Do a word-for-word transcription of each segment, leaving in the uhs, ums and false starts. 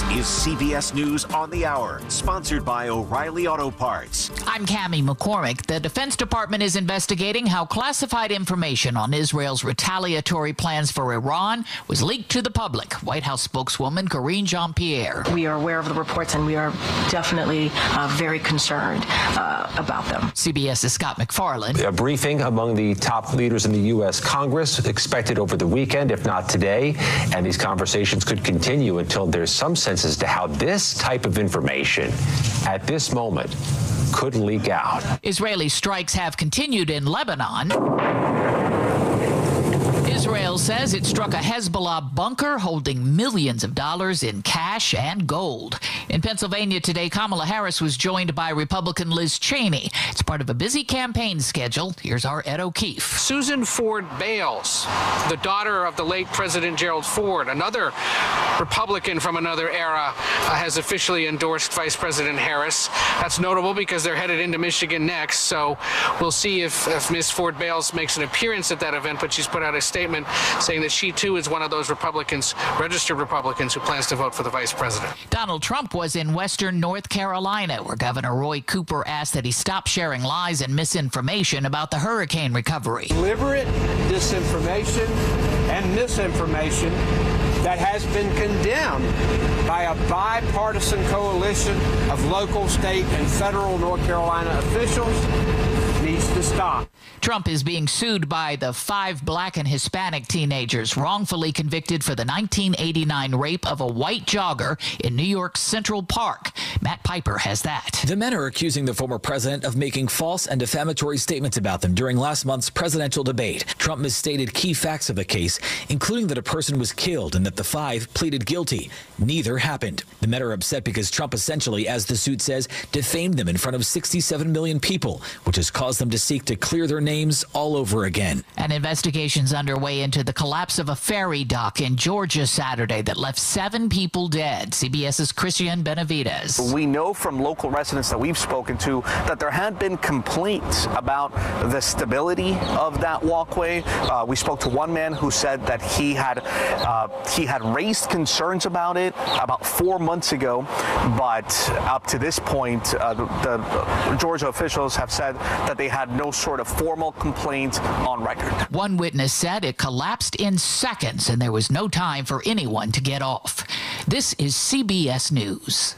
is C B S News on the Hour, sponsored by O'Reilly Auto Parts. I'm Cammie McCormick. The Defense Department is investigating how classified information on Israel's retaliatory plans for Iran was leaked to the public. White House spokeswoman Karine Jean-Pierre. We are aware of the reports, and we are definitely uh, very concerned uh, about them. CBS's Scott McFarland. A briefing among the top leaders in the U S. Congress expected over the weekend, if not today, and these conversations could continue until there's some sense as to how this type of information at this moment could leak out. Israeli strikes have continued in Lebanon. Israel says it struck a Hezbollah bunker holding millions of dollars in cash and gold. In Pennsylvania today, Kamala Harris was joined by Republican Liz Cheney. It's part of a busy campaign schedule. Here's our Ed O'Keefe. Susan Ford Bales, the daughter of the late President Gerald Ford, another Republican from another era, uh, has officially endorsed Vice President Harris. That's notable because they're headed into Michigan next, so we'll see if, if Miz Ford Bales makes an appearance at that event, but she's put out a statement saying that she too is one of those Republicans, registered Republicans, who plans to vote for the vice president. Donald Trump was in western North Carolina, where Governor Roy Cooper asked that he stop sharing lies and misinformation about the hurricane recovery. Deliberate disinformation and misinformation that has been condemned by a bipartisan coalition of local, state, and federal North Carolina officials needs to stop. Trump is being sued by the five black and Hispanic teenagers wrongfully convicted for the nineteen eighty-nine rape of a white jogger in New York's Central Park. Matt Piper has that. The men are accusing the former president of making false and defamatory statements about them during last month's presidential debate. Trump misstated key facts of the case, including that a person was killed and that the five pleaded guilty. Neither happened. The men are upset because Trump essentially, as the suit says, defamed them in front of sixty-seven million people, which has caused them to seek to clear their names all over again. An investigation's underway into the collapse of a ferry dock in Georgia Saturday that left seven people dead. CBS's Christian Benavides. We know from local residents that we've spoken to that there had been complaints about the stability of that walkway. Uh, we spoke to one man who said that he had uh, he had raised concerns about it about four months ago, but up to this point, uh, the, the Georgia officials have said that they had no sort of formal complaint on record. One witness said it collapsed in seconds and there was no time for anyone to get off. This is C B S News.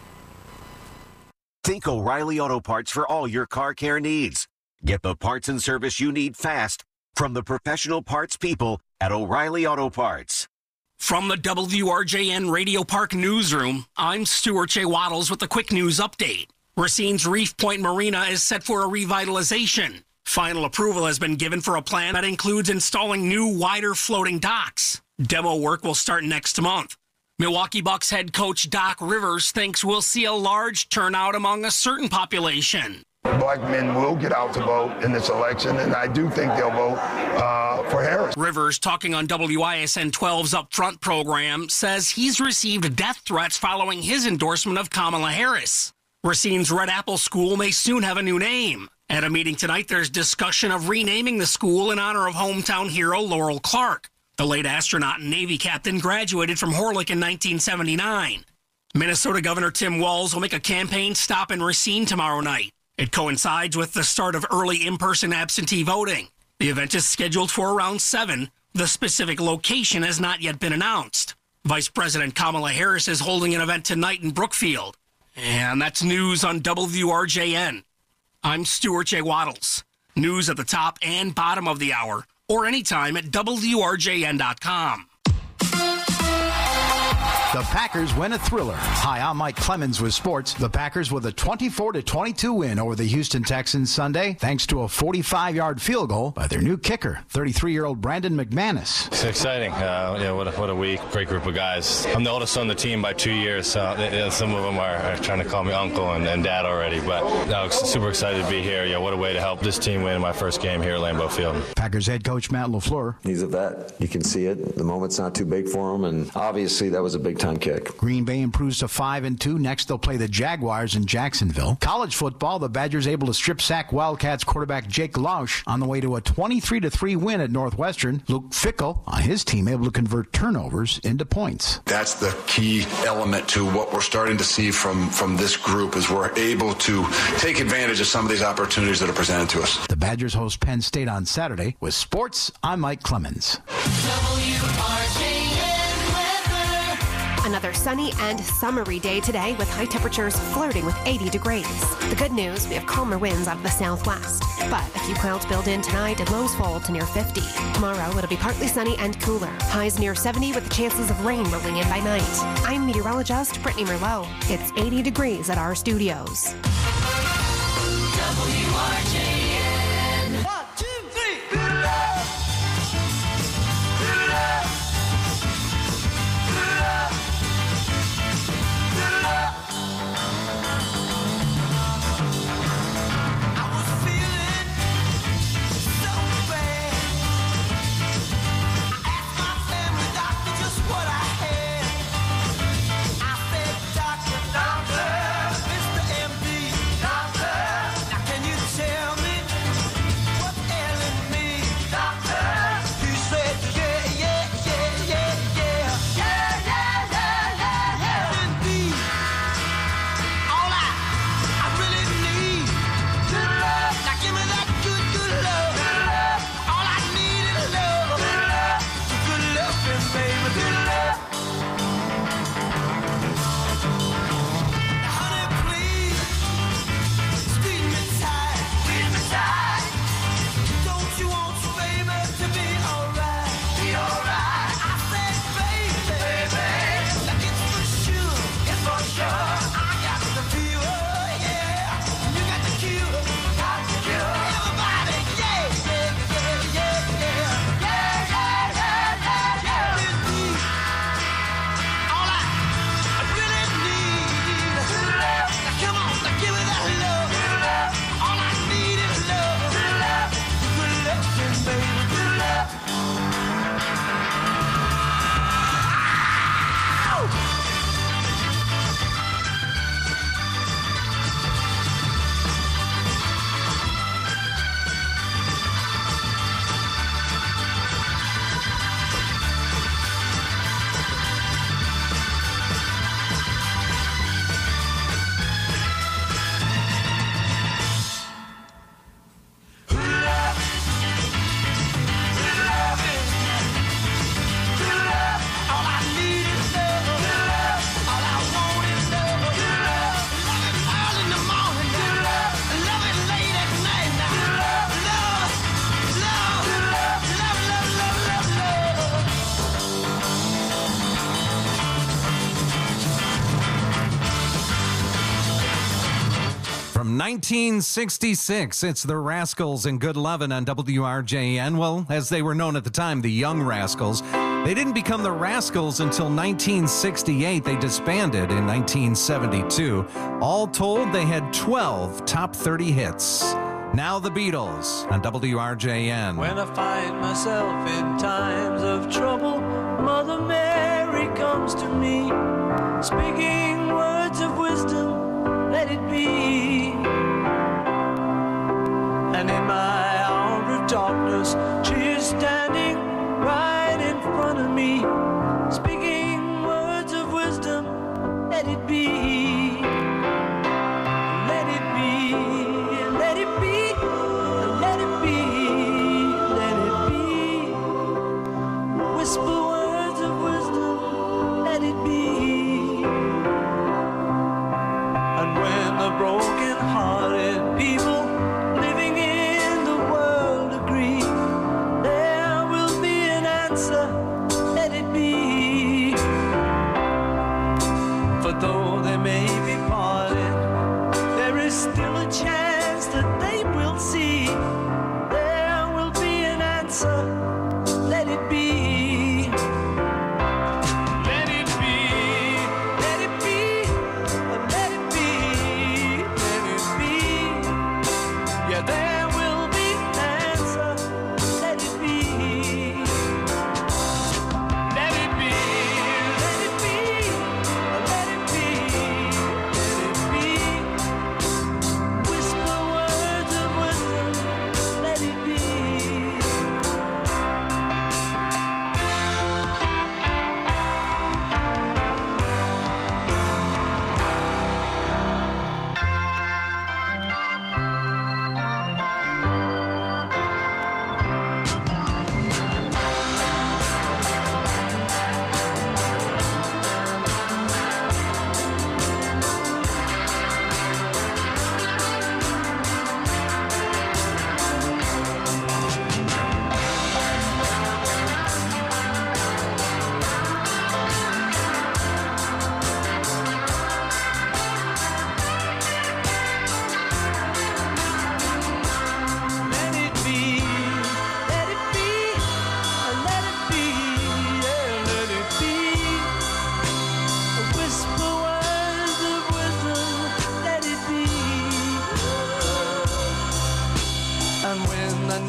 Think O'Reilly Auto Parts for all your car care needs. Get the parts and service you need fast from the professional parts people at O'Reilly Auto Parts. From the W R J N Radio Park Newsroom, I'm Stuart J. Waddles with a quick news update. Racine's Reef Point Marina is set for a revitalization. Final approval has been given for a plan that includes installing new, wider floating docks. Demo work will start next month. Milwaukee Bucks head coach Doc Rivers thinks we'll see a large turnout among a certain population. Black men will get out to vote in this election, and I do think they'll vote uh, for Harris. Rivers, talking on W I S N twelve's Upfront program, says he's received death threats following his endorsement of Kamala Harris. Racine's Red Apple School may soon have a new name. At a meeting tonight, there's discussion of renaming the school in honor of hometown hero Laurel Clark. The late astronaut and Navy captain graduated from Horlick in nineteen seventy-nine. Minnesota Governor Tim Walz will make a campaign stop in Racine tomorrow night. It coincides with the start of early in-person absentee voting. The event is scheduled for around seven. The specific location has not yet been announced. Vice President Kamala Harris is holding an event tonight in Brookfield. And that's news on W R J N. I'm Stuart J. Waddles. News at the top and bottom of the hour, or anytime at W R J N dot com. The Packers win a thriller. Hi, I'm Mike Clemens with sports. The Packers with a twenty-four to twenty-two win over the Houston Texans Sunday, thanks to a forty-five-yard field goal by their new kicker, thirty-three-year-old Brandon McManus. It's exciting. Uh, yeah, what a, what a week. Great group of guys. I'm the oldest on the team by two years, so they, some of them are, are trying to call me uncle and, and dad already, but I was super excited to be here. Yeah, what a way to help this team win my first game here at Lambeau Field. Packers head coach Matt LaFleur. He's a vet. You can see it. The moment's not too big for him, and obviously that was a big-time kick. Green Bay improves to five and two. Next, they'll play the Jaguars in Jacksonville. College football, the Badgers able to strip sack Wildcats quarterback Jake Lausch on the way to a twenty-three to three win at Northwestern. Luke Fickell on his team able to convert turnovers into points. That's the key element to what we're starting to see from, from this group is we're able to take advantage of some of these opportunities that are presented to us. The Badgers host Penn State on Saturday. With sports, I'm Mike Clemens. W R J N weather. Another sunny and summery day today with high temperatures flirting with eighty degrees. The good news, we have calmer winds out of the southwest. But a few clouds build in tonight and lows fall to near fifty. Tomorrow, it'll be partly sunny and cooler. Highs near seventy with the chances of rain rolling in by night. I'm meteorologist Brittany Merlot. It's eighty degrees at our studios. W R J N. One, two, three. Good love. Good love. Good love. Good love. I was feeling so bad. I asked my family doctor just what I had. I said, doctor, doctor, Mister M D, doctor. Now can you tell me what's ailing me, doctor? He said, yeah, yeah, yeah, yeah, yeah. Yeah, yeah, yeah, yeah, yeah. Indeed, all I, I really need, good love. Now give me that good, good love. Good love. All I need is love. Good love. Good loving, baby. Good love. Now, honey, please, squeeze me tight. Squeeze me tight. Don't you want your baby to be alright? Be alright. I said, baby, baby, like it's for sure. It's for sure. I got the fever, yeah. You got the cure. Got the cure. Everybody, yeah, yeah, yeah, yeah, yeah. Yeah, yeah, yeah, yeah, yeah. Indeed. All I, I really need is love. Now come on, now give me that love. Good love. All I need is love. Good love. Good loving, baby. Good love. From nineteen sixty-six, it's the Rascals and Good Lovin' on W R J N. Well, as they were known at the time, the Young Rascals. They didn't become the Rascals until nineteen sixty-eight. They disbanded in nineteen seventy-two. All told, they had twelve top thirty hits. Now the Beatles on W R J N. When I find myself in times of trouble, Mother Mary comes to me, speaking words of wisdom, let it be. And in my hour of darkness, she is standing right in front of me, speaking words of wisdom, let it be. Let it be, let it be, let it be, let it be. Whisper words of wisdom, let it be.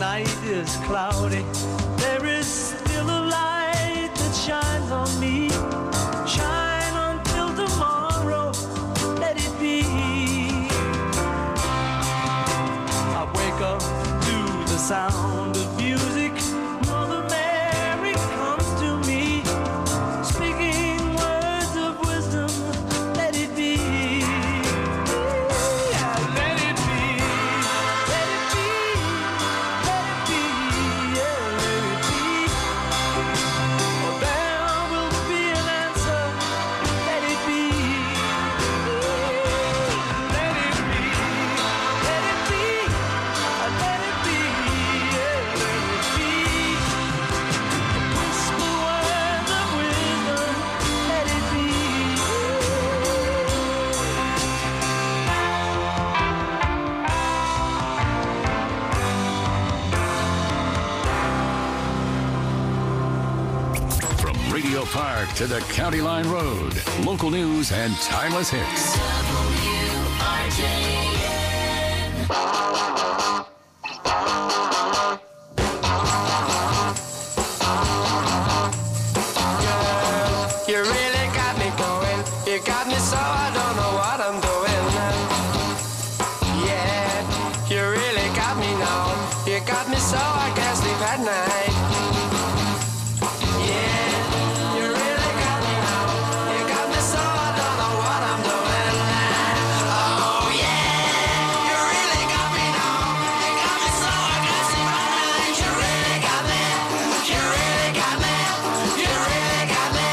night is cloudy, there is still a light that shines on me. Shine until tomorrow, let it be. I wake up to the sound of music. Mother Mary comes to me, speaking words of wisdom, let it be. Yeah, let it be, let it be, let it be, yeah, let it be. Oh, there will be an answer, let it be. Let it be, let it be, let it be, yeah, let it be. Whisper words of wisdom, let it be. From Radio Park to the County Line Road, local news and timeless hits. You really got me going. You got me so I don't know what I'm doing. Yeah, you really got me now. You got me so I can't sleep at night. Yeah, you really got me now. You got me so I don't know what I'm doing. Oh yeah, you really got me now. You got me so I can't sleep at night. You really got me. You really got me. You really got me.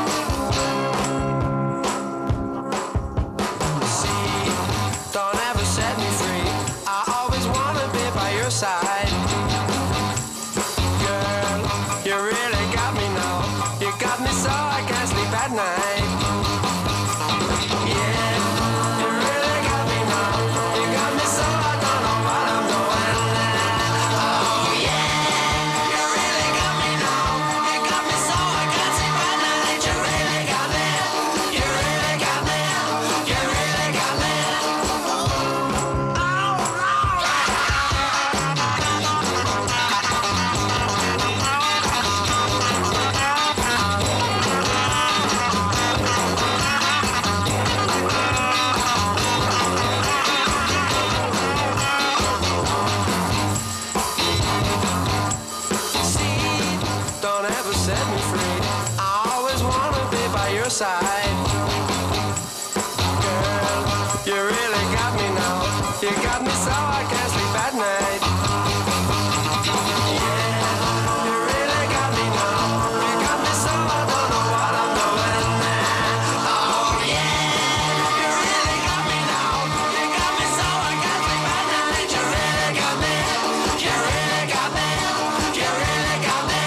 See, don't ever set me free. I always wanna be by your side. Girl, you really got me now. You got me so I can't sleep at night. Yeah, you really got me now. You got me so I don't know what I'm doing. Oh yeah, you really got me now. You got me so I can't sleep at night. You really got me. You really got me. You really got me. See, don't ever set me free. I always wanna be by your side. Girl, you really got me now. You got me so I can't sleep at night. Yeah, you really got me now. You got me so I don't know what I'm doing. Oh yeah, you really got me now. You got me so I can't sleep at night. You really got me. You really got me. You really got me.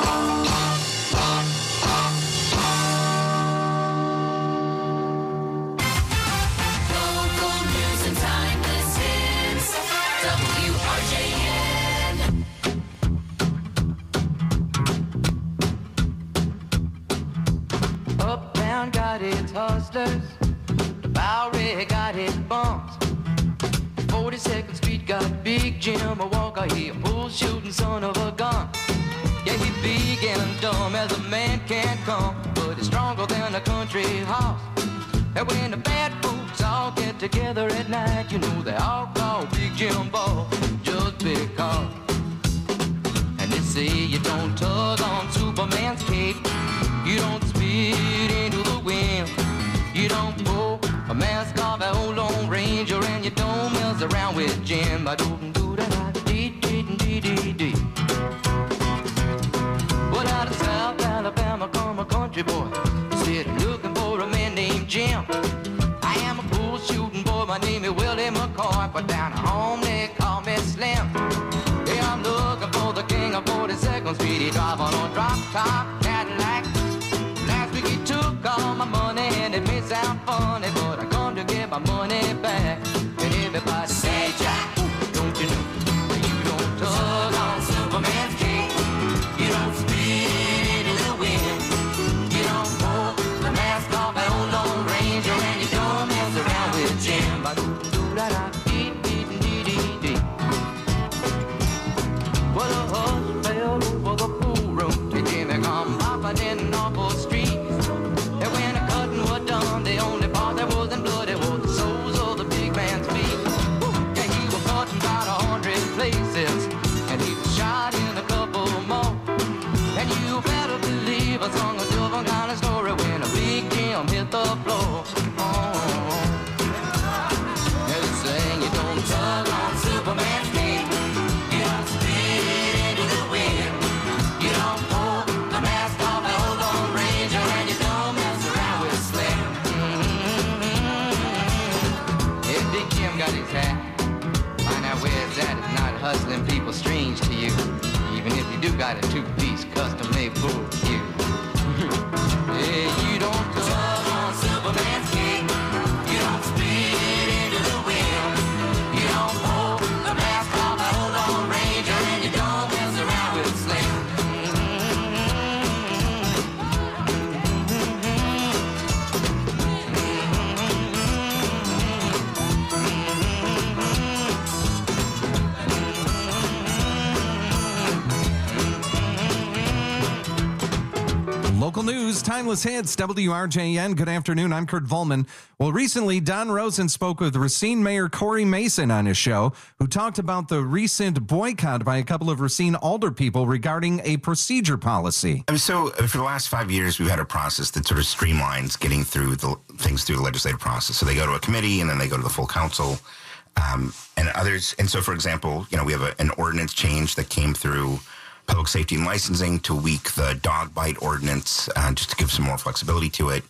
Local news and timeless hits. W R J N. Uptown got its hustlers, the Bowery got its bums. forty-second Street got Big Jim, a Walker, he a bull shooting son of a gun. Yeah, he big and dumb as a man can come, but he's stronger than a country horse. And when the bad folks all get together at night, you know they all call Big Jim Ball just because. And they say you don't tug on Superman's cape, you don't spit into the wind, you don't pull a mask off an old Lone Ranger, and you don't mess around with Jim. I don't do that. Dee dee dee dee dee. But out of South Alabama come a country boy, said looking for a man named Jim. I am a bull shooting boy, my name is Willie McCoy, but down home they call me Slim. Yeah, I'm looking for the king of forty-second Street. He drive on a drop top Cadillac. Last week he took all my money and it may sound funny, but I come to get my money back. And everybody say, Jack, don't you know you don't tug on Superman's cape, you don't spit in the wind, you don't pull the mask off an old Lone Ranger, and you don't mess around with Jim. Ba-do-do-da-da, dee-dee-dee-dee-dee. the street. And when the cutting was done, the only part that wasn't bloody was the soles of the big man's feet. Yeah, he was caught in about a hundred places, and he was shot in a couple more. And you better believe I sung a different kind of story when a big Jim hit the floor. Oh, they saying you don't tug on Superman's cape, you don't spit into the wind, you don't pull the mask off the old Lone Ranger, and you don't mess around with Slim. Mm-hmm. If Big Jim got his hat, find out where it's at. It's not hustling people strange to you, even if you do got a two-piece custom-made for you. Yeah, you don't tug on Superman's cape, you don't spit into the wind, you don't pull the mask off the old Lone Ranger, and you don't mess around with Slim. Local news, timeless hits, W R J N. Good afternoon. I'm Kurt Volman. Well, recently, Don Rosen spoke with Racine Mayor Corey Mason on his show, who talked about the recent boycott by a couple of Racine alder people regarding a procedure policy. I mean, so uh, for the last five years, we've had a process that sort of streamlines getting through the things through the legislative process. So they go to a committee, and then they go to the full council, um, and others. And so, for example, you know, we have a, an ordinance change that came through Public Safety and Licensing to tweak the dog bite ordinance, uh, just to give some more flexibility to it.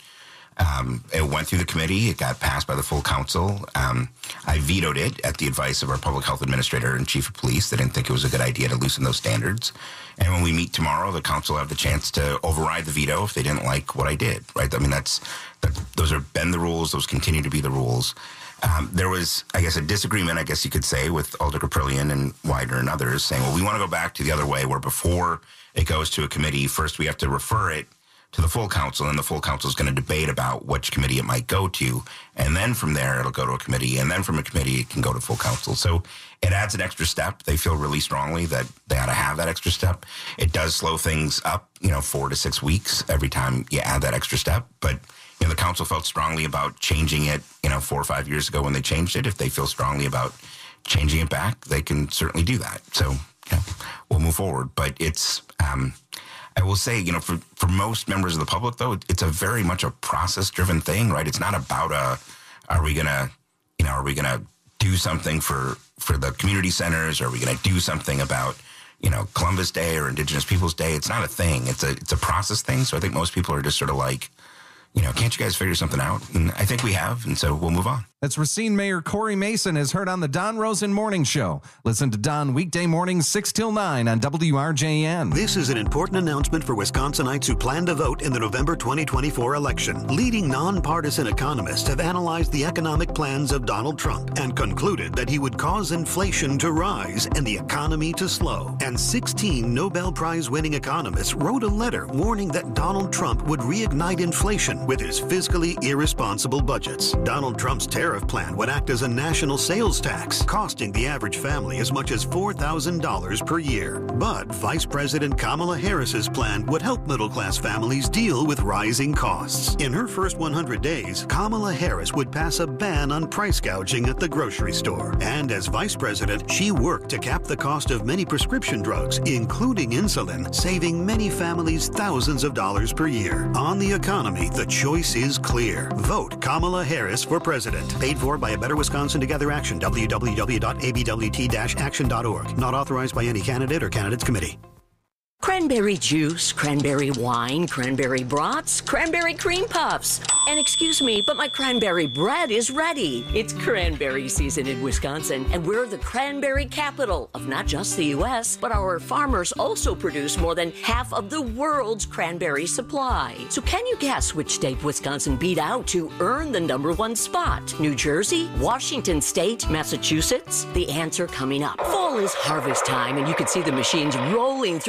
Um, it went through the committee. It got passed by the full council. Um, I vetoed it at the advice of our public health administrator and chief of police. They didn't think it was a good idea to loosen those standards. And when we meet tomorrow, the council will have the chance to override the veto if they didn't like what I did, right? I mean, that's that, those have been the rules. Those continue to be the rules. Um, there was, I guess, a disagreement, I guess you could say, with Alder Kaprillian and Widener and others saying, well, we want to go back to the other way where before it goes to a committee, first we have to refer it to the full council, and the full council is going to debate about which committee it might go to. And then from there, it'll go to a committee. And then from a committee, it can go to full council. So it adds an extra step. They feel really strongly that they ought to have that extra step. It does slow things up, you know, four to six weeks every time you add that extra step. But you know, the council felt strongly about changing it, you know, four or five years ago when they changed it. If they feel strongly about changing it back, they can certainly do that. So, you know, we'll move forward. But it's, um, I will say, you know, for, for most members of the public, though, it's a very much a process-driven thing, right? It's not about a, are we going to, you know, are we going to do something for, for the community centers? Are we going to do something about, you know, Columbus Day or Indigenous Peoples Day? It's not a thing. It's a, it's a process thing. So I think most people are just sort of like, you know, can't you guys figure something out? And I think we have, and so we'll move on. That's Racine Mayor Corey Mason, as heard on the Don Rosen Morning Show. Listen to Don weekday mornings six till nine on W R J N. This is an important announcement for Wisconsinites who plan to vote in the November twenty twenty-four election. Leading nonpartisan economists have analyzed the economic plans of Donald Trump and concluded that he would cause inflation to rise and the economy to slow. And sixteen Nobel Prize-winning economists wrote a letter warning that Donald Trump would reignite inflation with his fiscally irresponsible budgets. Donald Trump's tariff plan would act as a national sales tax, costing the average family as much as four thousand dollars per year. But Vice President Kamala Harris's plan would help middle-class families deal with rising costs. In her first one hundred days, Kamala Harris would pass a ban on price gouging at the grocery store. And as Vice President, she worked to cap the cost of many prescription drugs, including insulin, saving many families thousands of dollars per year. On the economy, the choice is clear. Vote Kamala Harris for president. Paid for by a Better Wisconsin Together Action. w w w dot a b w t dash action dot org. Not authorized by any candidate or candidates committee. Cranberry juice, cranberry wine, cranberry brats, cranberry cream puffs. And excuse me, but my cranberry bread is ready. It's cranberry season in Wisconsin, and we're the cranberry capital of not just the U S, but our farmers also produce more than half of the world's cranberry supply. So can you guess which state Wisconsin beat out to earn the number one spot? New Jersey, Washington State, Massachusetts? The answer coming up. Fall is harvest time, and you can see the machines rolling through the marsh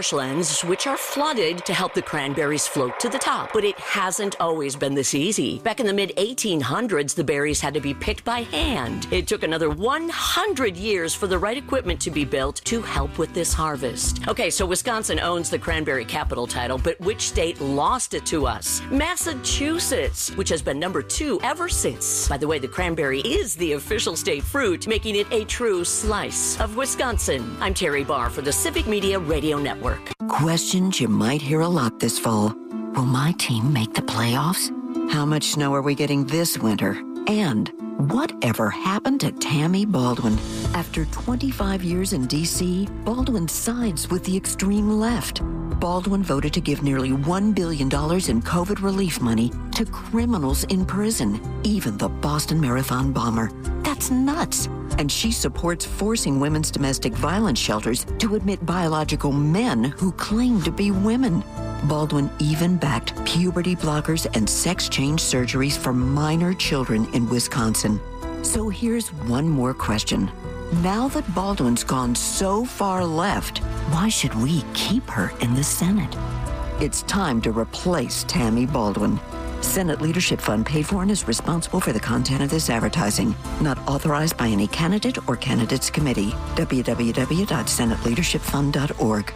marshlands, which are flooded to help the cranberries float to the top. But it hasn't always been this easy. Back in the mid eighteen hundreds, the berries had to be picked by hand. It took another one hundred years for the right equipment to be built to help with this harvest. Okay, so Wisconsin owns the cranberry capital title, but which state lost it to us? Massachusetts, which has been number two ever since. By the way, the cranberry is the official state fruit, making it a true slice of Wisconsin. I'm Terry Barr for the Civic Media Radio Network. Questions you might hear a lot this fall. Will my team make the playoffs? How much snow are we getting this winter? And whatever happened to Tammy Baldwin? After twenty-five years in D C, Baldwin sides with the extreme left. Baldwin voted to give nearly one billion dollars in COVID relief money to criminals in prison, even the Boston Marathon bomber. That's nuts. And she supports forcing women's domestic violence shelters to admit biological men who claim to be women. Baldwin even backed puberty blockers and sex change surgeries for minor children in Wisconsin. So here's one more question. Now that Baldwin's gone so far left, why should we keep her in the Senate? It's time to replace Tammy Baldwin. Senate Leadership Fund paid for and is responsible for the content of this advertising. Not authorized by any candidate or candidates committee. w w w dot senate leadership fund dot org.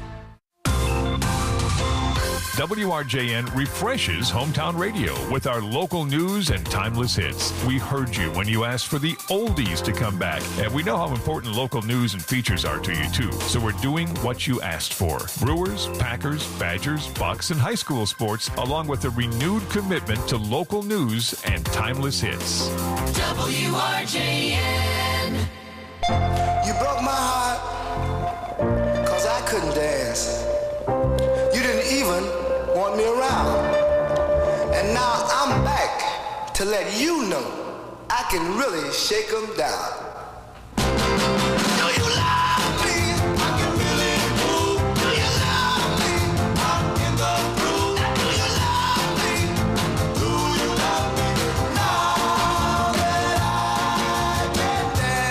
W R J N refreshes hometown radio with our local news and timeless hits. We heard you when you asked for the oldies to come back, and we know how important local news and features are to you too. So we're doing what you asked for. Brewers, Packers, Badgers, Bucks, and high school sports, along with a renewed commitment to local news and timeless hits. W R J N. You broke my heart, cause I couldn't dance. You didn't even want me around. And now I'm back to let you know I can really shake them down. Do you love me? I can really move. Do you love me? I'm in the groove. Do you love me? Do you love me? Now that I can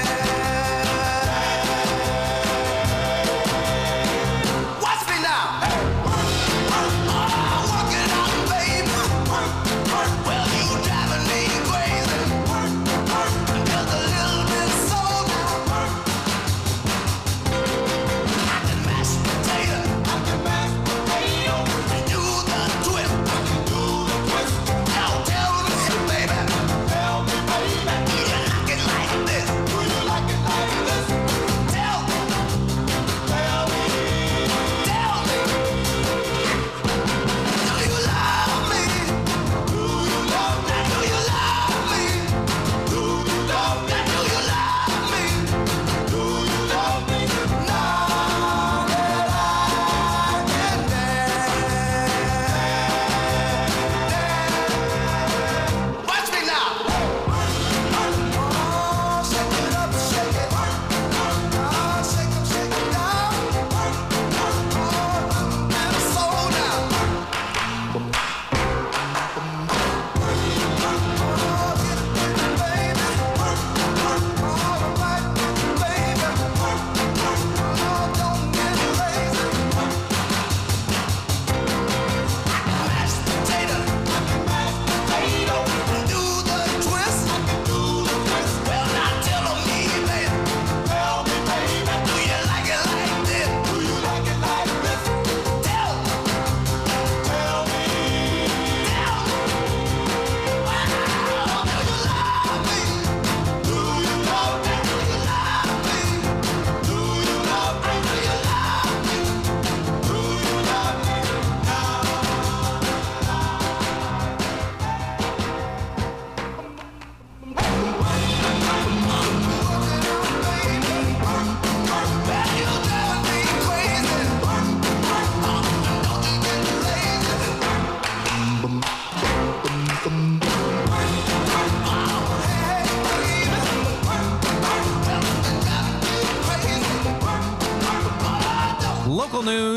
dance. Watch me now. Well, you driving me crazy. Just a little bit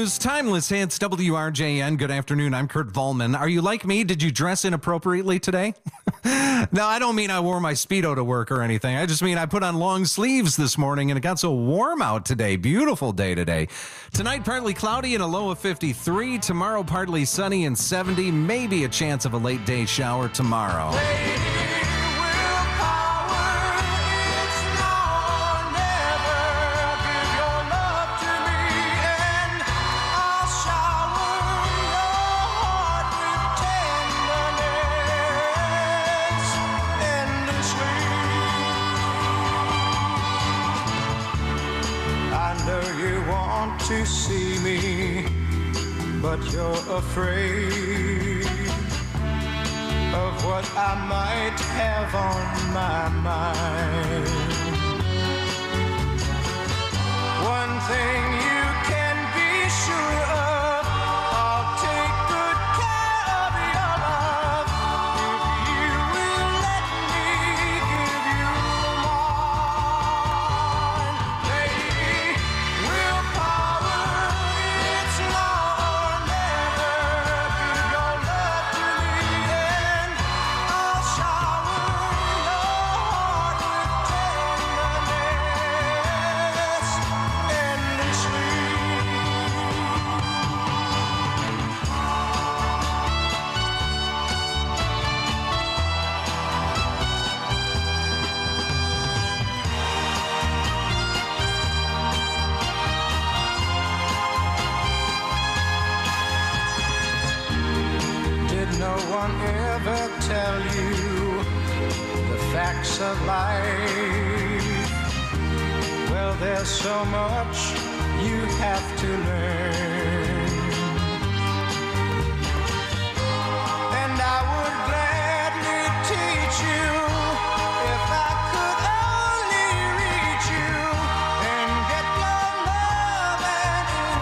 news, timeless hits, W R J N. Good afternoon. I'm Kurt Volman. Are you like me? Did you dress inappropriately today? No, I don't mean I wore my Speedo to work or anything. I just mean I put on long sleeves this morning and it got so warm out today. Beautiful day today. Tonight, partly cloudy and a low of fifty-three. Tomorrow, partly sunny and seventy. Maybe a chance of a late day shower tomorrow. To see me, but you're afraid of what I might have on my mind. One thing you can be sure of, I'll take good care of your love if you will let me give you mine. Lady, willpower, it's now or never. Give your love to me and I'll shower your heart with tenderness endlessly. Did no one ever tell you the facts of life? Well, there's so much you have to learn. And I would gladly teach you if I could only reach you and get your love and in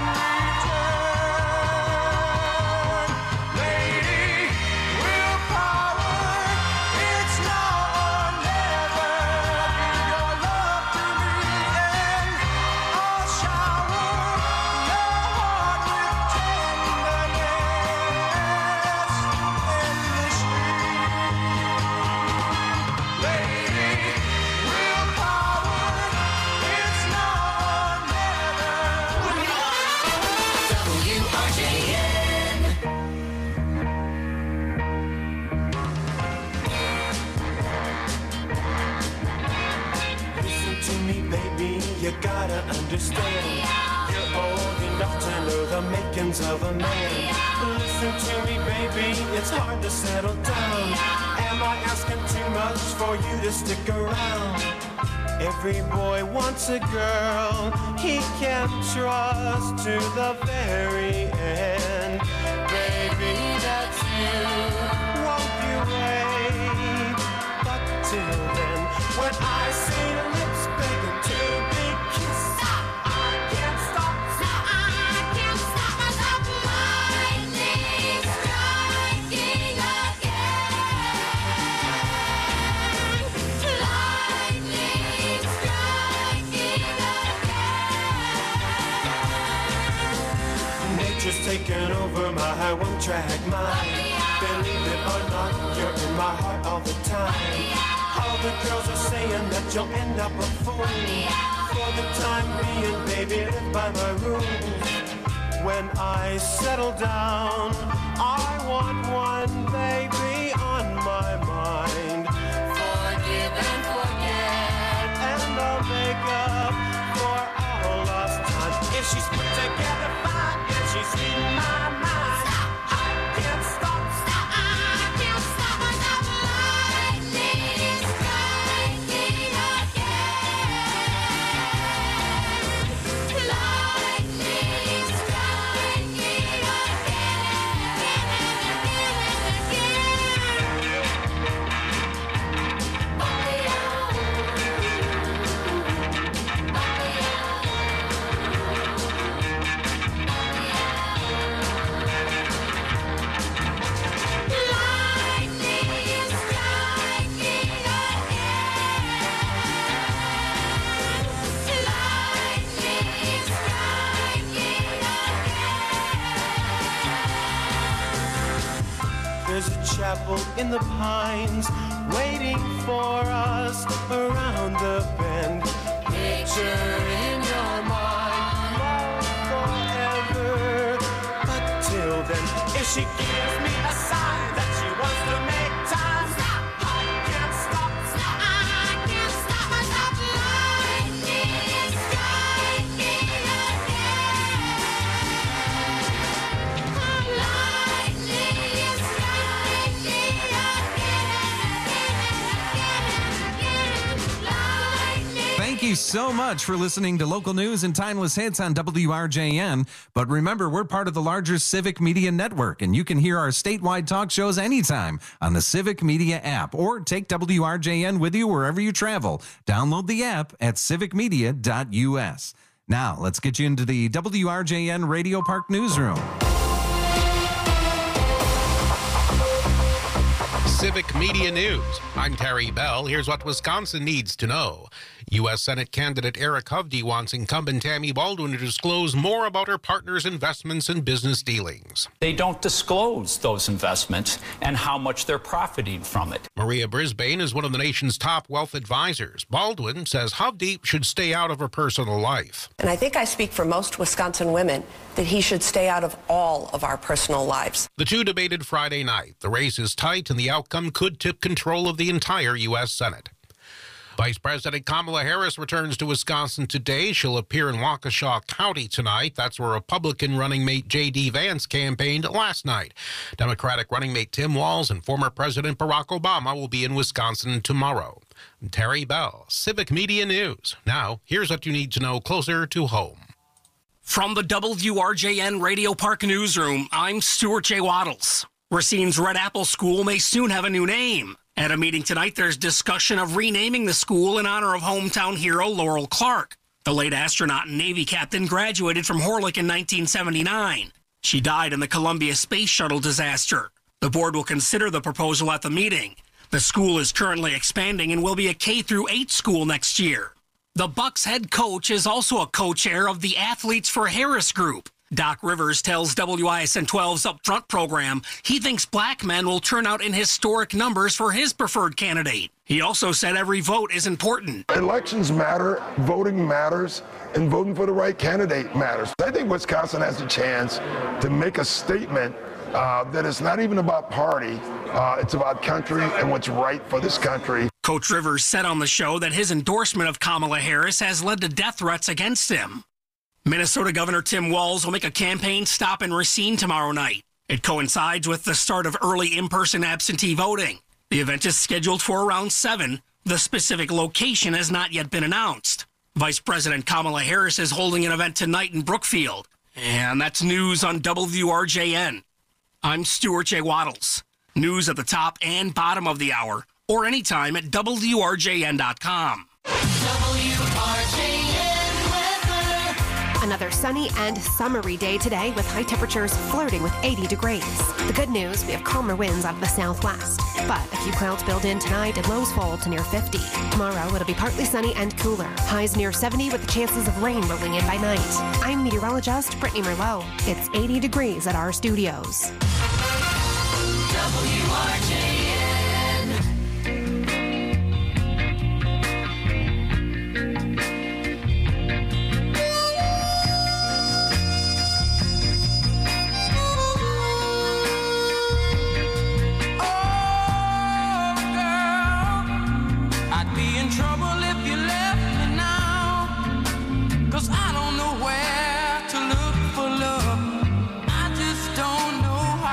return. Lady, willpower, it's now or never. Give your love to me and I'll shower your heart with tenderness endlessly. Lady, willpower, it's now or never. W R J N. Listen to me, baby, you gotta understand. You're old enough to know the makings of a man. Listen to me, baby, it's hard to settle down. Am I asking too much for you to stick around? Every boy wants a girl he can trust to the very end. Baby, that's you. Won't you wait? But till then, when I see lips begging to be kissed, I can't stop. I can't stop myself. Lightning striking again. Lightning striking again. Nature's taken over my one-track mind. Believe it or not, you're in my heart all the time. All the girls are saying that you'll end up a fool. For the time being, baby, live by my rules. When I settle down, I want one baby on my mind. Forgive and forget, and I'll make up for all lost time. If she's put together fine, if she's in my mind, I can't stop. I can't stop myself. Lightning striking again. Lightning striking again. There's a chapel in the pines waiting for us around the bend. Picture in your mind, love forever. But till then, if she gives me a sign that she wants to make time, stop, I can't stop, stop, I can't stop myself. Lightning is striking again. Lightning is striking again. Thank you so much for listening to local news and timeless hits on W R J N. But remember, we're part of the larger Civic Media Network, and you can hear our statewide talk shows anytime on the Civic Media app, or take W R J N with you wherever you travel. Download the app at civic media dot U S. Now, let's get you into the W R J N Radio Park Newsroom. Civic Media News. I'm Terry Bell. Here's what Wisconsin needs to know. U S Senate candidate Eric Hovde wants incumbent Tammy Baldwin to disclose more about her partner's investments and business dealings. They don't disclose those investments and how much they're profiting from it. Maria Brisbane is one of the nation's top wealth advisors. Baldwin says Hovde should stay out of her personal life. And I think I speak for most Wisconsin women that he should stay out of all of our personal lives. The two debated Friday night. The race is tight and the outcome could tip control of the entire U S Senate. Vice President Kamala Harris returns to Wisconsin today. She'll appear in Waukesha County tonight. That's where Republican running mate J D. Vance campaigned last night. Democratic running mate Tim Walz and former President Barack Obama will be in Wisconsin tomorrow. I'm Terry Bell, Civic Media News. Now, here's what you need to know closer to home. From the W R J N Radio Park Newsroom, I'm Stuart J. Waddles. Racine's Red Apple School may soon have a new name. At a meeting tonight, there's discussion of renaming the school in honor of hometown hero Laurel Clark. The late astronaut and Navy captain graduated from Horlick in nineteen seventy-nine. She died in the Columbia Space Shuttle disaster. The board will consider the proposal at the meeting. The school is currently expanding and will be a K through eight school next year. The Bucks head coach is also a co-chair of the Athletes for Harris Group. Doc Rivers tells W I S N twelve's Upfront program he thinks black men will turn out in historic numbers for his preferred candidate. He also said every vote is important. Elections matter, voting matters, and voting for the right candidate matters. I think Wisconsin has a chance to make a statement uh, that it's not even about party, uh, it's about country and what's right for this country. Coach Rivers said on the show that his endorsement of Kamala Harris has led to death threats against him. Minnesota Governor Tim Walz will make a campaign stop in Racine tomorrow night. It coincides with the start of early in-person absentee voting. The event is scheduled for around seven. The specific location has not yet been announced. Vice President Kamala Harris is holding an event tonight in Brookfield. And that's news on W R J N. I'm Stuart J. Waddles. News at the top and bottom of the hour, or anytime at W R J N dot com. W R J N. Another sunny and summery day today with high temperatures flirting with eighty degrees. The good news, we have calmer winds out of the southwest. But a few clouds build in tonight and lows fall to near fifty. Tomorrow, it'll be partly sunny and cooler. Highs near seventy with the chances of rain rolling in by night. I'm meteorologist Brittany Merlot. It's eighty degrees at our studios. W R J N. I don't know where to look for love. I just don't know how.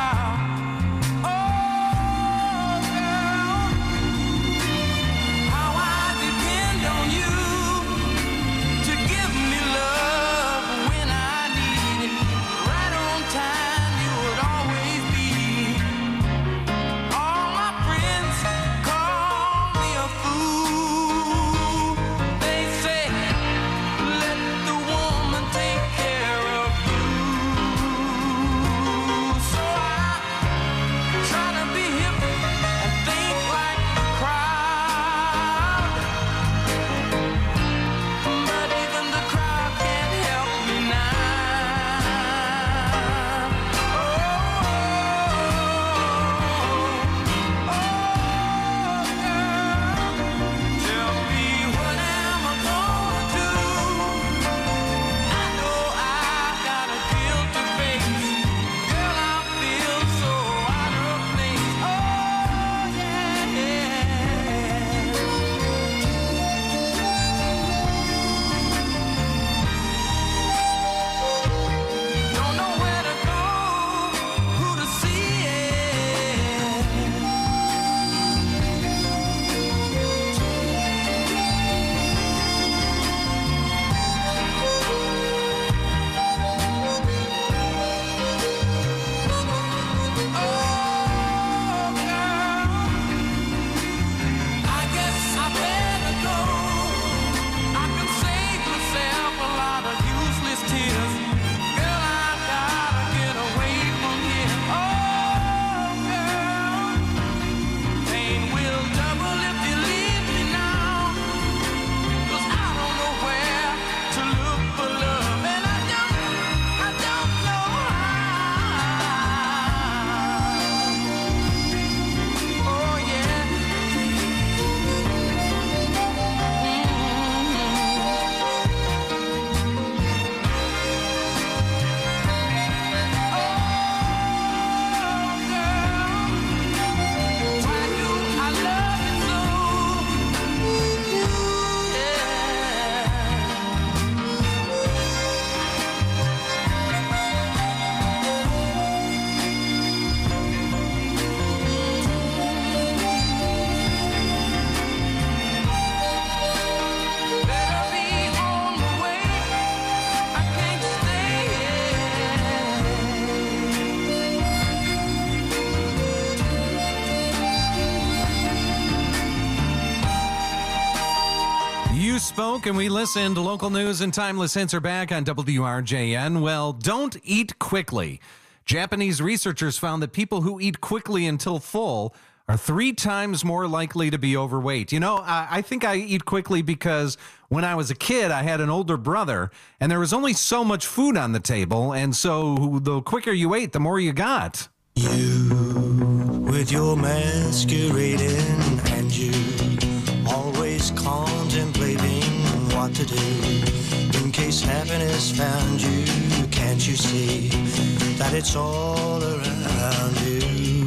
spoke and we listened. Local news and timeless hits are back on W R J N. Well, don't eat quickly. Japanese researchers found that people who eat quickly until full are three times more likely to be overweight. You know, I, I think I eat quickly because when I was a kid, I had an older brother, and there was only so much food on the table, and so the quicker you ate, the more you got. You, with your masquerading, and you always contemplating what to do in case happiness found you. Can't you see that it's all around you?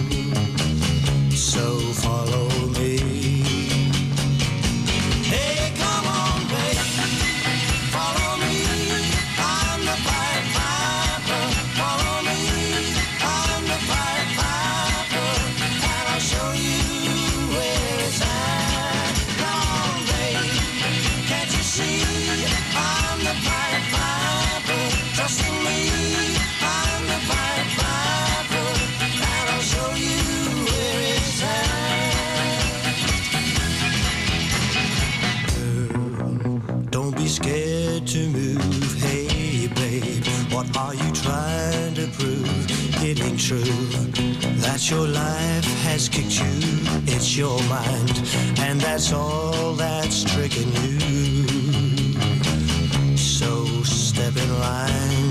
So follow me. Hey, come on, baby, follow me. I'm the Pied Piper. Follow me. I'm the Pied Piper, and I'll show you where it's at. Come on, baby, can't you see? I'm the Pied Piper. Trust in me. I'm the Pied Piper, and I'll show you where it's at. Girl, don't be scared to move. Hey, babe, what are you trying to prove? It ain't true that your life has kicked you. It's your mind, and that's all that's tricking you. So step in line.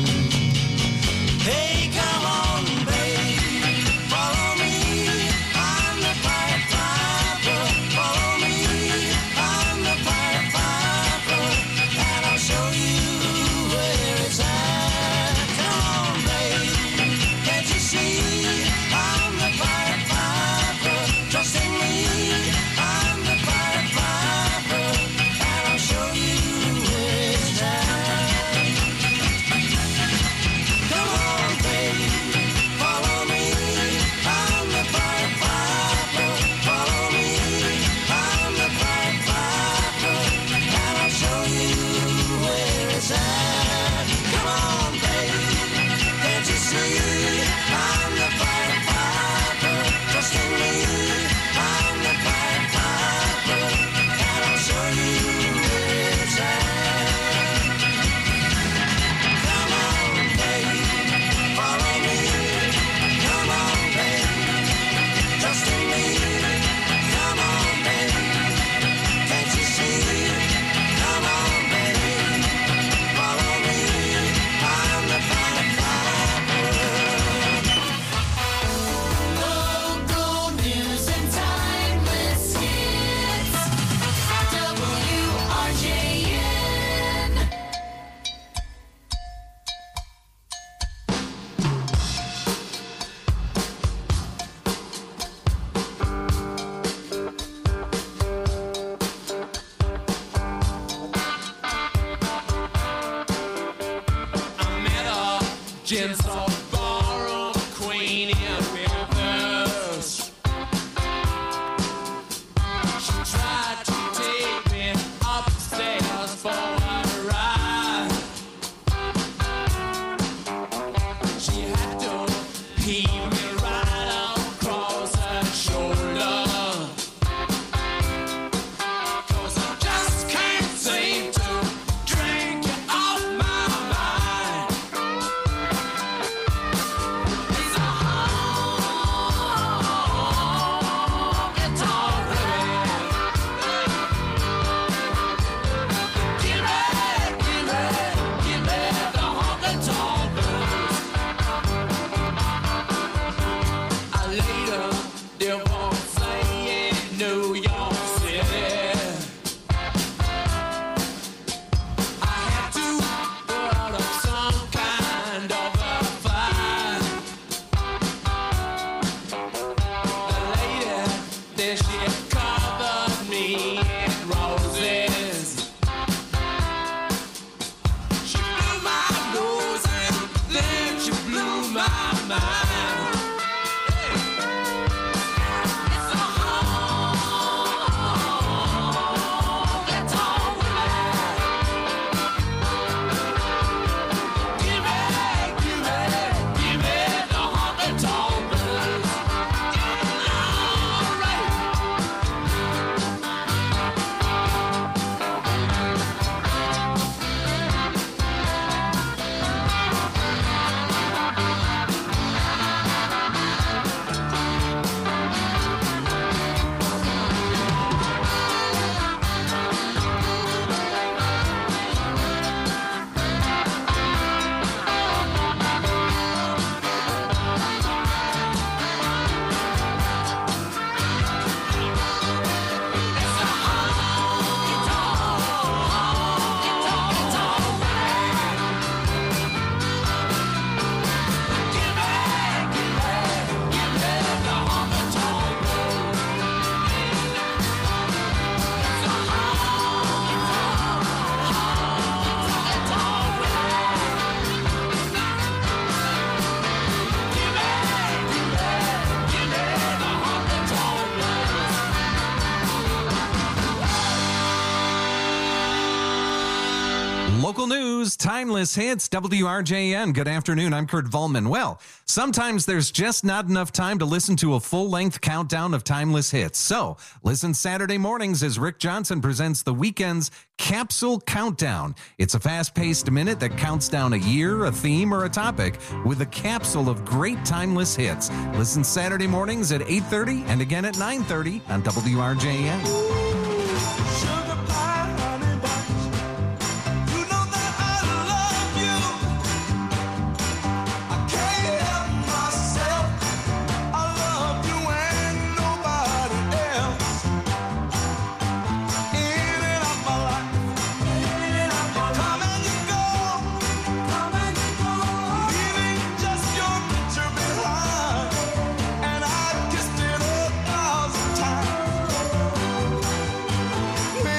Hey, come on, babe, follow me. I'm the Pied Piper. Follow me. I'm the Pied Piper, and I'll show you where it's at. Come on, babe, can't you see? I'm the Pied Piper. Trust in me. I'm the Pied Piper, and I'll show you where it's at. Come on, baby, follow me. I'm the Pied Piper. Follow me. I'm the Pied Piper, and I'll show you where it's at. Come on, baby, can't you see? I'm the Pied Piper. Trust in me. I'm the Pied Piper, and I'll show you where it's at. Come on, baby, follow me. Come on, baby, trust in me. Come on, baby, can't you see? Come on, baby, follow me. I'm the Pied Piper. Local news and timeless hits. W R J N. I met a gentle ballroom queen in Memphis. She tried to take me upstairs for a ride. She had to heave me right across her shoulder. 'Cause I just can't seem to drink you off my mind. It's a honky-tonk women. Give me, give me, give me the honky-tonk blues. I later divorced in New York City. I had to put up some kind of a fight. The lady, then she covered me in roses. She blew my nose and then she blew my mind. Local news, timeless hits, W R J N. Good afternoon, I'm Kurt Volman. Well, sometimes there's just not enough time to listen to a full-length countdown of timeless hits. So, listen Saturday mornings as Rick Johnson presents the weekend's Capsule Countdown. It's a fast-paced minute that counts down a year, a theme, or a topic with a capsule of great timeless hits. Listen Saturday mornings at eight thirty and again at nine thirty on W R J N. Me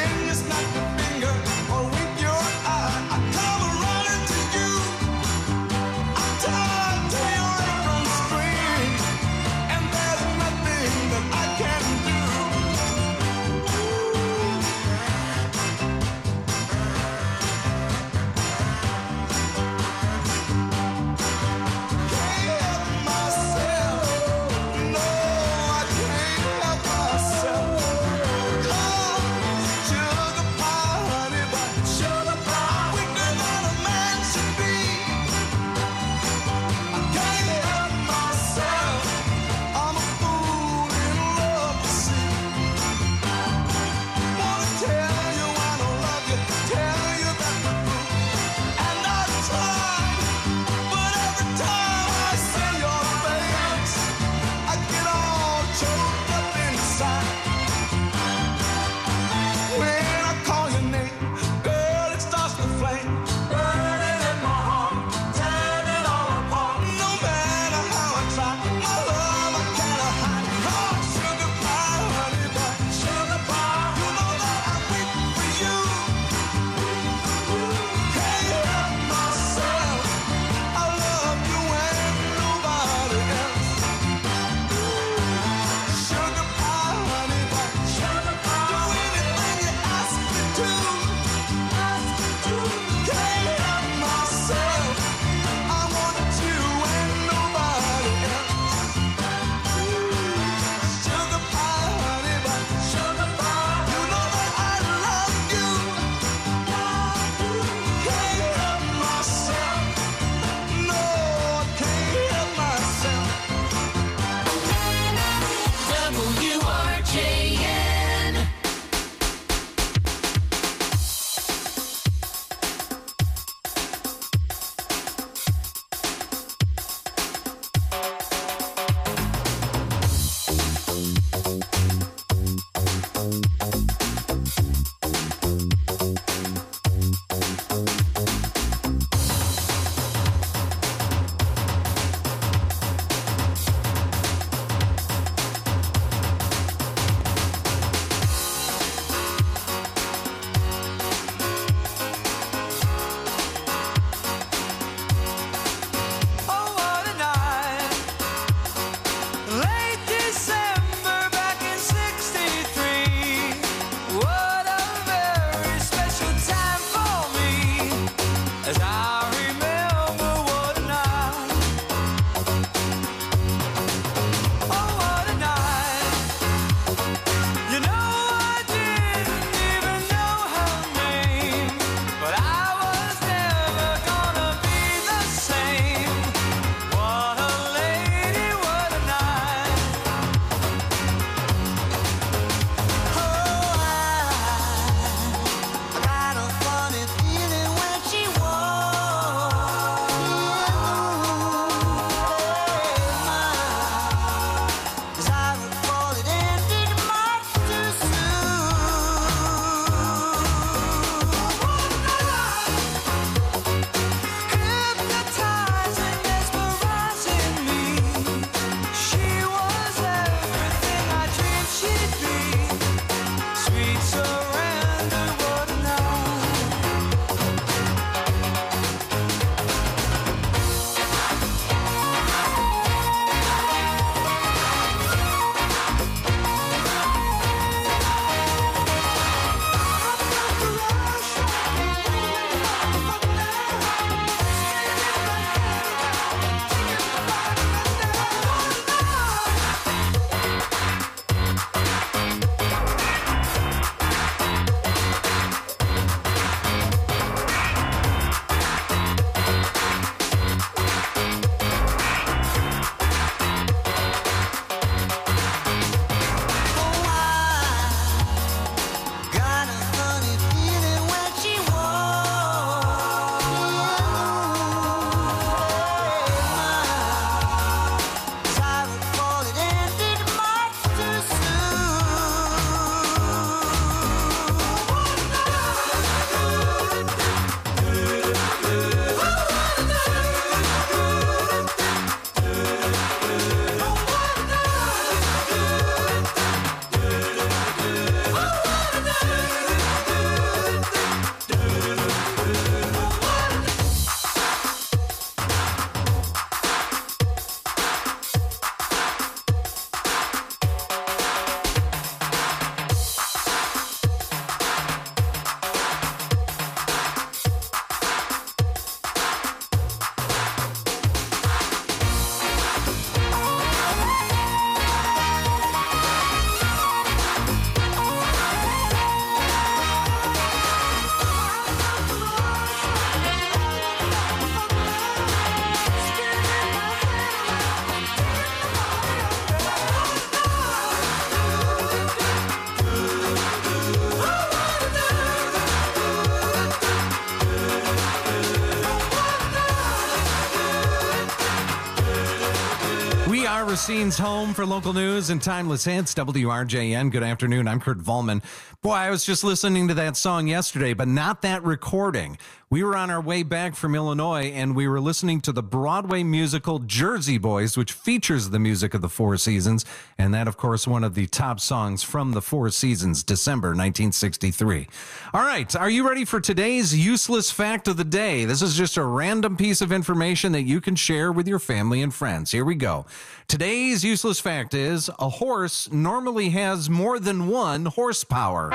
Racine's home for local news and timeless hits, W R J N. Good afternoon. I'm Kurt Volman. Boy, I was just listening to that song yesterday, but not that recording. We were on our way back from Illinois, and we were listening to the Broadway musical Jersey Boys, which features the music of the Four Seasons, and that, of course, one of the top songs from the Four Seasons, December nineteen sixty-three. All right, are you ready for today's useless fact of the day? This is just a random piece of information that you can share with your family and friends. Here we go. Today's useless fact is a horse normally has more than one horsepower.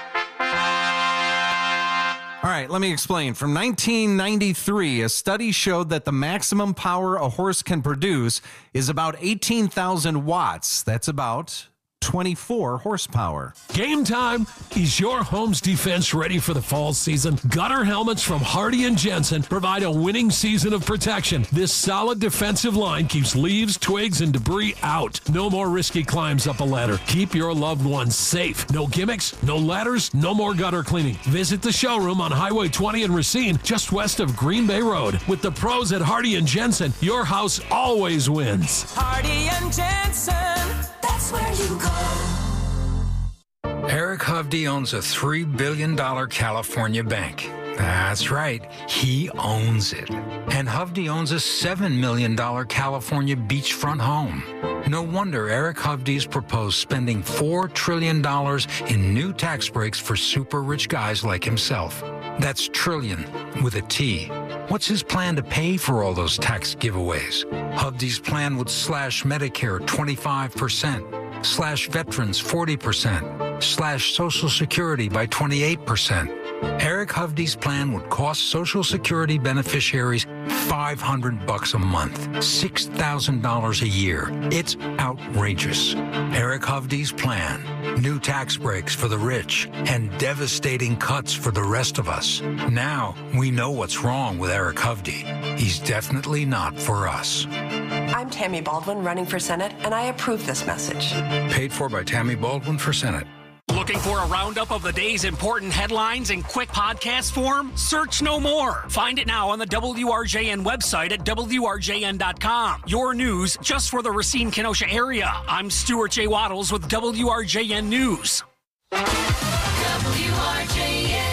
All right, let me explain. From nineteen ninety-three, a study showed that the maximum power a horse can produce is about eighteen thousand watts. That's about twenty-four horsepower. Game time. Is your home's defense ready for the fall season? Gutter helmets from Hardy and Jensen provide a winning season of protection. This solid defensive line keeps leaves, twigs, and debris out. No more risky climbs up a ladder. Keep your loved ones safe. No gimmicks, no ladders, no more gutter cleaning. Visit the showroom on Highway twenty in Racine, just west of Green Bay Road. With the pros at Hardy and Jensen, your house always wins. Hardy and Jensen, that's where you go. Eric Hovde owns a three billion dollars California bank. That's right, he owns it. And Hovde owns a seven million dollars California beachfront home. No wonder Eric Hovde's proposed spending four trillion dollars in new tax breaks for super rich guys like himself. That's trillion with a T. What's his plan to pay for all those tax giveaways? Hovde's plan would slash Medicare twenty-five percent, slash veterans forty percent, slash Social Security by twenty-eight percent. Eric Hovde's plan would cost Social Security beneficiaries five hundred bucks a month, six thousand dollars a year. It's outrageous. Eric Hovde's plan, new tax breaks for the rich and devastating cuts for the rest of us. Now we know what's wrong with Eric Hovde. He's definitely not for us. I'm Tammy Baldwin, running for Senate, and I approve this message. Paid for by Tammy Baldwin for Senate. Looking for a roundup of the day's important headlines in quick podcast form? Search no more. Find it now on the W R J N website at W R J N dot com. Your news just for the Racine-Kenosha area. I'm Stuart J. Waddles with W R J N News. W R J N.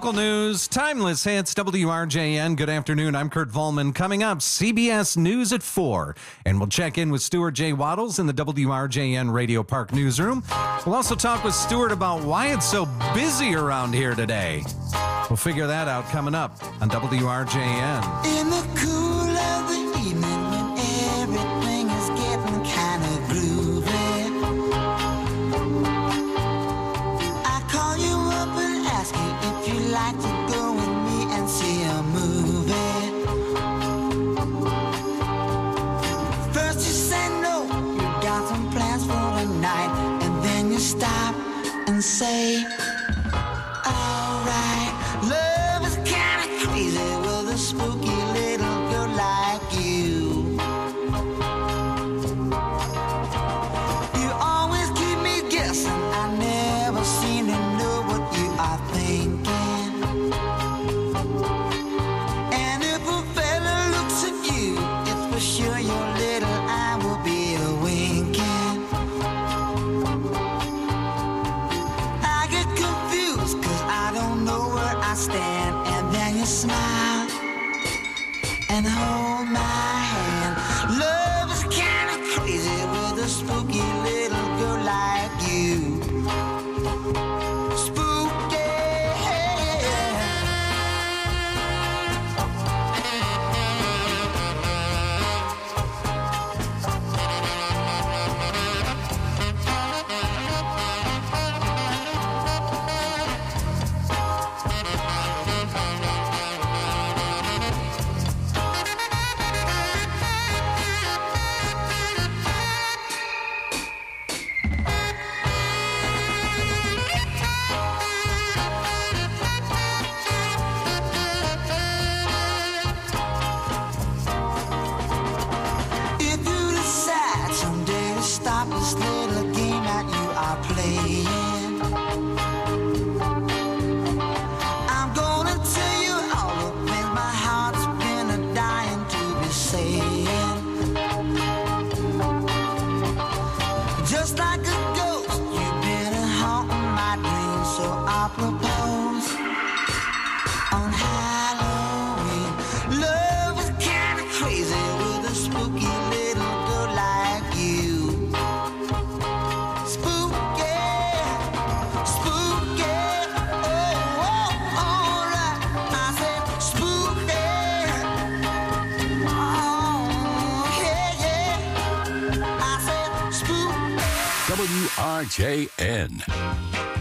Local news, timeless hits, W R J N. Good afternoon. I'm Kurt Volman. Coming up, C B S News at four. And we'll check in with Stuart J. Waddles in the W R J N Radio Park newsroom. We'll also talk with Stuart about why it's so busy around here today. We'll figure that out coming up on W R J N. In the cool of the evening when everything is getting kind of groovy, I call you up and ask you if you'd like to go with me and see a movie. First you say no, you got some plans for the night, and then you stop and say, alright, love is kinda crazy with a spooky little girl like you. You always keep me guessing, I never seem to know what you are thinking. And if a fella looks at you, it's for sure your little eye will be a winking. I get confused cause I don't know where I stand, and then you smile and hold my hand. Love is kinda crazy with a spooky little girl like you. Spooky. If you decide someday to stop this little game that you are playing, I'm gonna tell you all the things my heart's been a dying to be saying. Just like a ghost, you've been a haunting my dreams, so I propose on Halloween. Love is kinda crazy with a spooky little girl like you. Spooky, spooky, oh, oh, alright. I said spooky, oh, yeah, yeah. I said spooky. W R J N.